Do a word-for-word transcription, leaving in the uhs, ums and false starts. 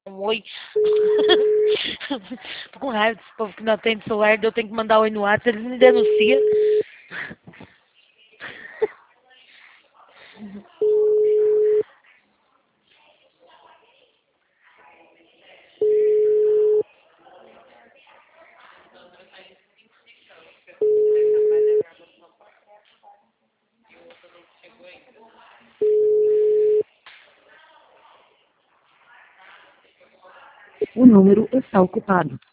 Um oi. Tô com raiva desse povo que não atende celular, eu tenho que mandar oi no WhatsApp, eles me denunciam. O número está ocupado.